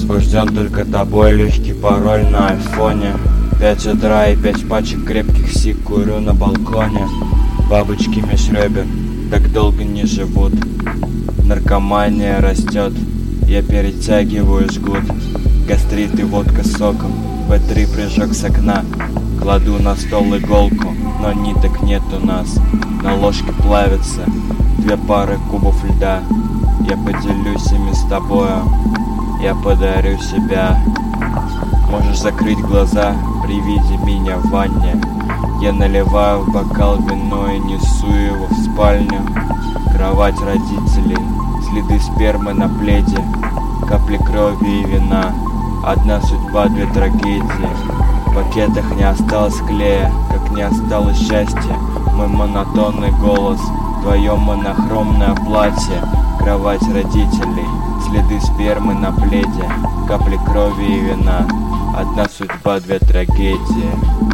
Возбужден только тобой, легкий пароль на айфоне. 5 утра и 5 пачек крепких сик курю на балконе. Бабочки меж ребер так долго не живут. Наркомания растет, я перетягиваю жгут. Гастрит и водка с соком, В3 прыжок с окна. Кладу на стол иголку, но ниток нет у нас. На ложке плавятся 2 пары кубов льда. Я поделюсь ими с тобою, я подарю себя. Можешь закрыть глаза при виде меня в ванне. Я наливаю в бокал вино и несу его в спальню. Кровать родителей, следы спермы на пледе, капли крови и вина. Одна судьба, 2 трагедии. В пакетах не осталось клея, как не осталось счастья. Мой монотонный голос, твое монохромное платье. Кровать родителей, следы спермы на пледе, капли крови и вина. Одна судьба, 2 трагедии.